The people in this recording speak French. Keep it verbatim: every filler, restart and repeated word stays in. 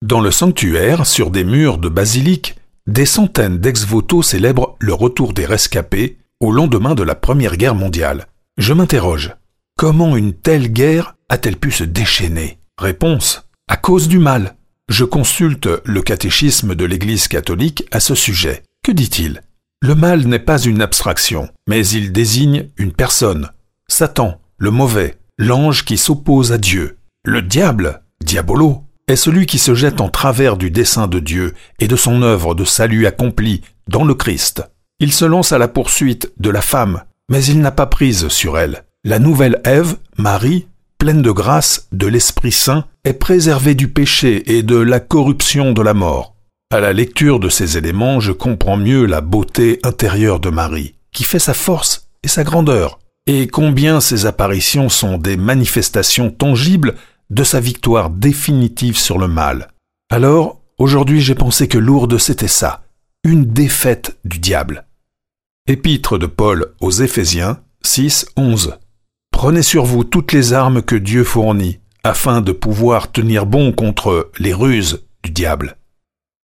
Dans le sanctuaire, sur des murs de basilique, des centaines d'ex-voto célèbrent le retour des rescapés au lendemain de la Première Guerre mondiale. Je m'interroge. Comment une telle guerre a-t-elle pu se déchaîner? Réponse: à cause du mal. Je consulte le catéchisme de l'Église catholique à ce sujet. Que dit-il? Le mal n'est pas une abstraction, mais il désigne une personne. Satan, le mauvais, l'ange qui s'oppose à Dieu. Le diable, diabolo, est celui qui se jette en travers du dessein de Dieu et de son œuvre de salut accomplie dans le Christ. Il se lance à la poursuite de la femme, mais il n'a pas prise sur elle. La nouvelle Ève, Marie, pleine de grâce, de l'Esprit Saint, est préservée du péché et de la corruption de la mort. À la lecture de ces éléments, je comprends mieux la beauté intérieure de Marie, qui fait sa force et sa grandeur, et combien ces apparitions sont des manifestations tangibles de sa victoire définitive sur le mal. Alors, aujourd'hui j'ai pensé que Lourdes c'était ça, une défaite du diable. Épître de Paul aux Éphésiens, six, onze. Prenez sur vous toutes les armes que Dieu fournit, afin de pouvoir tenir bon contre les ruses du diable.